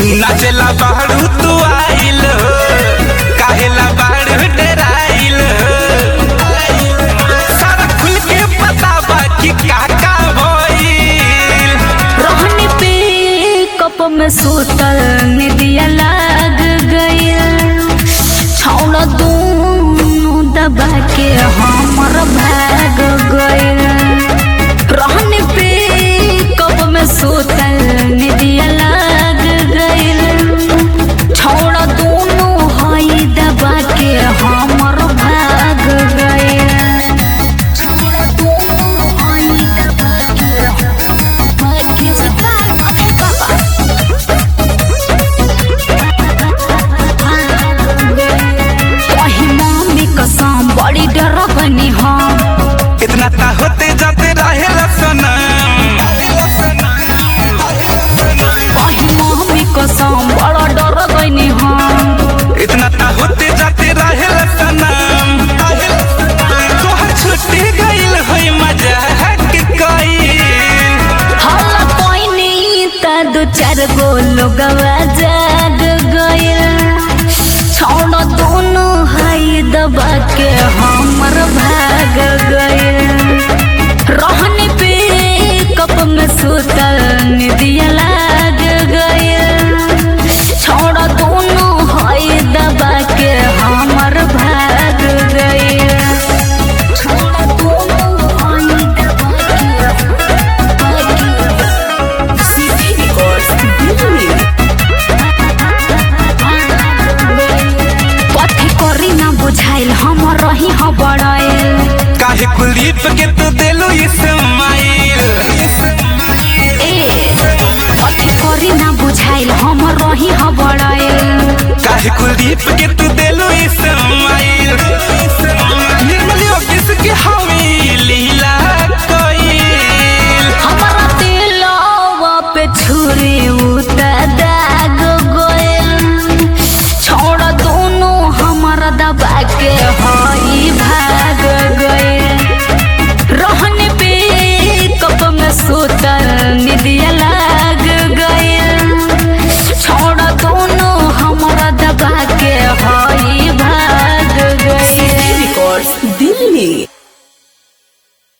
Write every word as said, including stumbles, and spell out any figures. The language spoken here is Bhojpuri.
नाचेला बाहरू तू आइल हो, काहेला बाहरू डराइल हो। सारा खुल के पता बा कि का का भइल। रहनी पे कप में सुतल निदिया लाग गइल, छौड़ा दूनु दबा के हमर भाग गइल। रहनी पे कप में सुतल निदिया लाग गइल, छौड़ा दूनु हई दबा के हमर भाग गइल। छौड़ा दूनु हई दबा के भाग कसम बड़ी डर बनी हम, इतना ता होते जाते रहे सनम। वही मम्मी कसम बड़ा डर बनी हम, इतना ता होते जाते रहे सनम। तोहर छुट्टी गइल है मजाक कइल। हल्ला कोइनी ता दो चार गो लोगवा जाग गइल, छौड़ा दोनों हई दबा के हमर भाग गइल। रहनी पे कप में सुतल निदिया लाग गइल, छौड़ा दोनों हई दबा के हमर भाग गइल। छौड़ा दोनों हई दबा के भाग गइल। सीधी कोर्स दिल्ली कथी करी ना बुझाइल हम रही ह बड़ाइल। काहे कुलीप के तू देलू इस्माइल। ए कथी करी ना बुझाइल हम रही ह बड़ाइल। काहे कुलीप के तू देलू इस्माइल। निर्मल ऑफिस के हमी लीला कइल। हमारा दिलवा पे छुरी उता दाग गइल, छौड़ा दोनों हमारा दबा के हई भाग गइल। रहने पे कप में सुतल निदिया लाग गइल, छौड़ा दोनों हमारा दबा के हई भाग गइल। दिल्ली।